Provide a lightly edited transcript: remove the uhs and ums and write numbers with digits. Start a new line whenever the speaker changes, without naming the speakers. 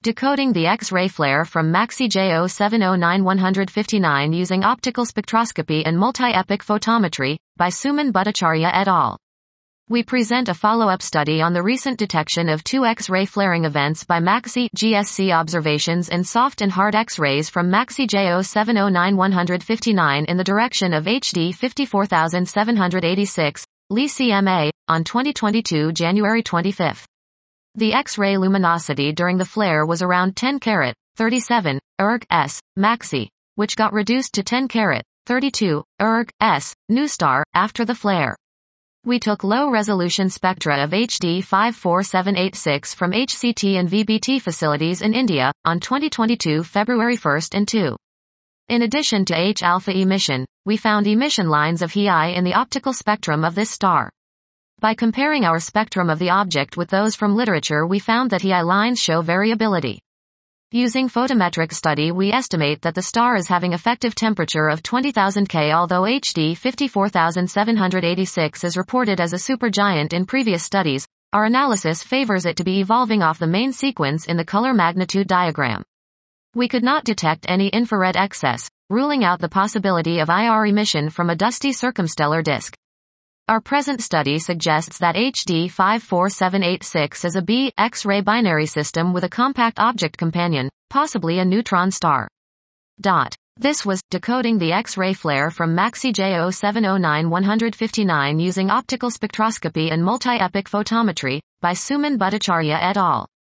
Decoding the X-ray flare from MAXI J0709-159 using optical spectroscopy and multi-epoch photometry, by Suman Bhattacharya et al. We present a follow-up study on the recent detection of two X-ray flaring events by MAXI GSC observations in soft and hard X-rays from MAXI J0709-159 in the direction of HD 54786, LI-CMA, on 2022 January 25. The X-ray luminosity during the flare was around 10 carat, 37, erg/s, MAXI, which got reduced to 10 carat, 32, erg/s, NuSTAR, after the flare. We took low-resolution spectra of HD 54786 from HCT and VBT facilities in India, on 2022 February 1 and 2. In addition to H-alpha emission, we found emission lines of He in the optical spectrum of this star. By comparing our spectrum of the object with those from literature, we found that He lines show variability. Using photometric study, we estimate that the star is having effective temperature of 20,000 K. Although HD 54786 is reported as a supergiant in previous studies, our analysis favors it to be evolving off the main sequence in the color magnitude diagram. We could not detect any infrared excess, ruling out the possibility of IR emission from a dusty circumstellar disk. Our present study suggests that HD 54786 is a B X-ray binary system with a compact object companion, possibly a neutron star. This was Decoding the X-ray flare from MAXI J0709-159 using optical spectroscopy and multi-epoch photometry, by Suman Bhattacharya et al.